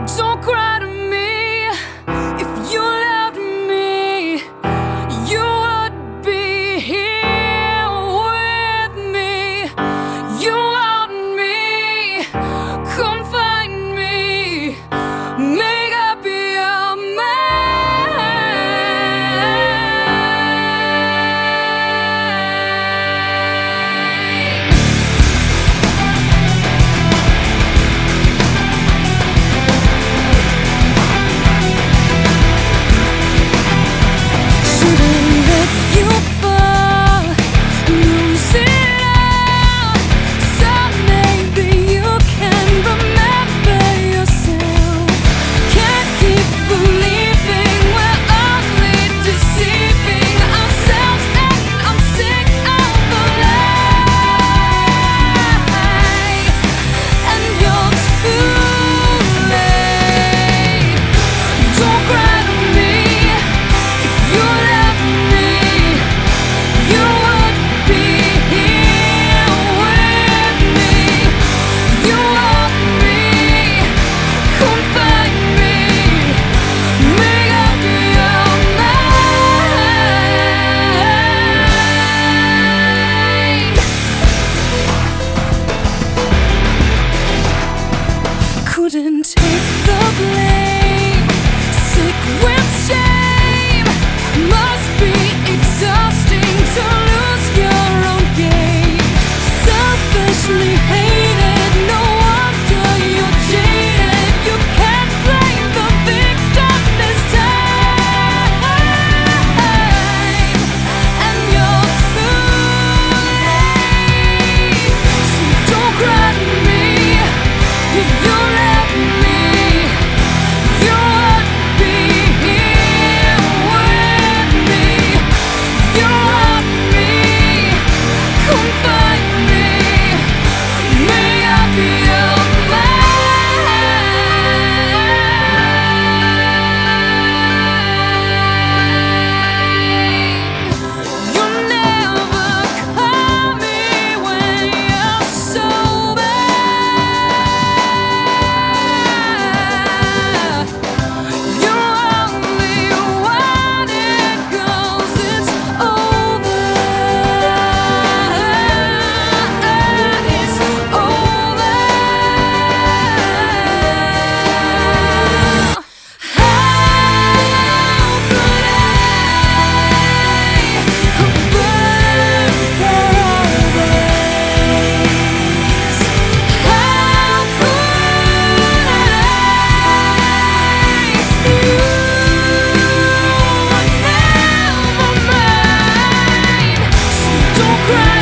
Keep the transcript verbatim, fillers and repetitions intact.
Don't cry to me. If you loved me, you would be here with me. You want me, come find me. Make up your mind. Shouldn't let you fall, lose it all. So maybe you can remember yourself. Can't keep believing we're only deceiving ourselves, and I'm sick of the lie. And you're too late. Don't cry to me. If you left me, you would be here with me. You want me, come find me. Make up your mind. Couldn't take the blame, sick with shame. Must be exhausting to lose your own game. Selfishly hated, no wonder you're jaded. You can't blame the victim this time, and you're too late. So don't cry to me. If you left me, you would be here with me. You want me, come find me. Make up your mind. You'll never call me when you're sober. You only want it 'cause it's over. It's over. How could I burn paradise? How could I? You were never mine. So don't cry.